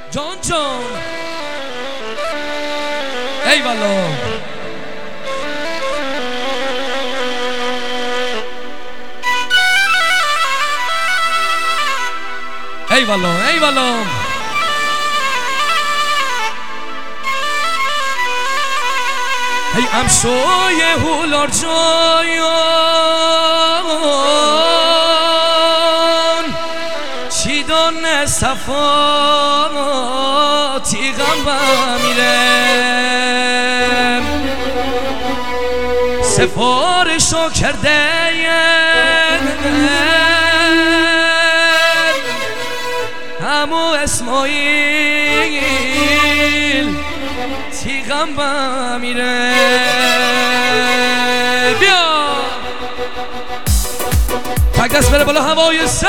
جان جان ای والا ای والا ای والا ای امسوی هولار جایان چی دانه صفاتی غم بمیرم سفارشو کرده همو اسماعیل تیغم بمیره بیا تک دست بره بالا هوای سر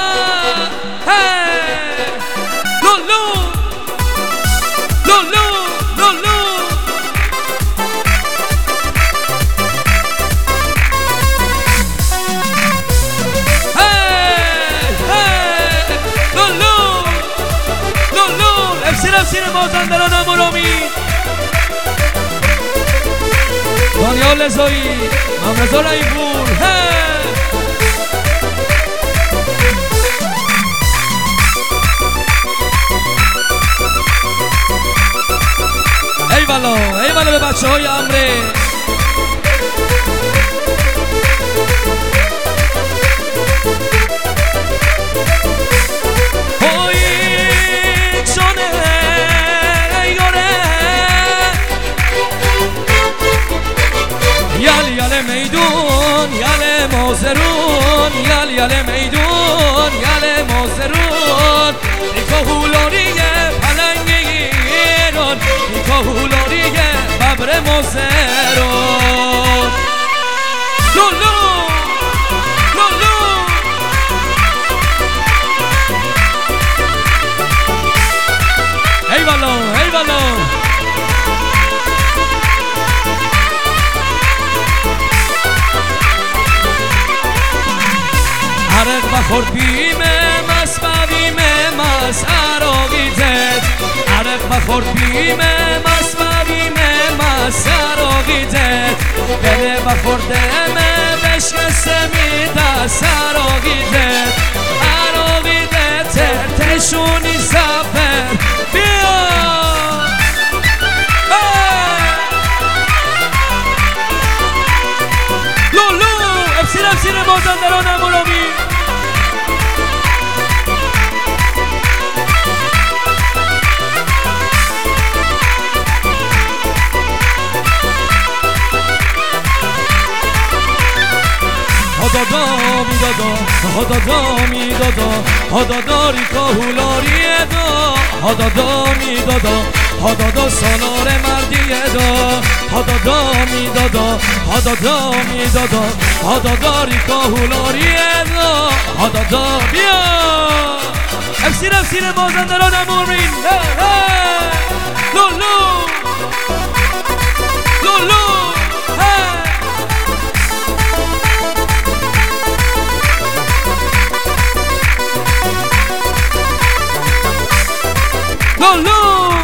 لولو لولو لولو افسیر مازندران امرامی دانیال لزایی ممرزا رایپور ای والا به بچه های امره یل میدون یل مازرون یل میدون یل مازرون ایکا هولاری پلنگ ایران ایکا هولاری ببر مازرون لولو لولو ای والا ای والا عرق بخور بیمه مس بویمه مس عراقیتت عرق بخور بیمه مس بویمه مس عراقیتت بله بخور دمه بشکسته میدست عراقیتت عراقیتت تشونی سفر بیا لولو افسیر مازندران امرامی هادادا ریکا هولاریه دا هادادا میدادا هادادا سالار مردیه دا هادادا میدادا هادادا ریکا هولاریه دا هادادا بیا افسیر مازندران امورین لولو لولو لولو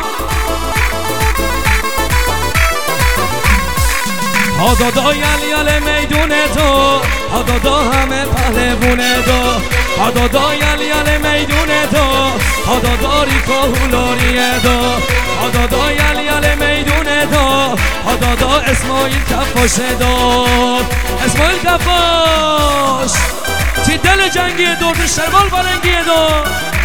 هادادا یل میدونه تو هادادا همه پهلوونه تو هادادا یل میدونه تو هادادا ریکا هولاریه تو هادادا یل میدونه تو هادادا اسماعیل کفاشه داد اسماعیل کفاش چی دل جنگی دور شرمال برنگی داد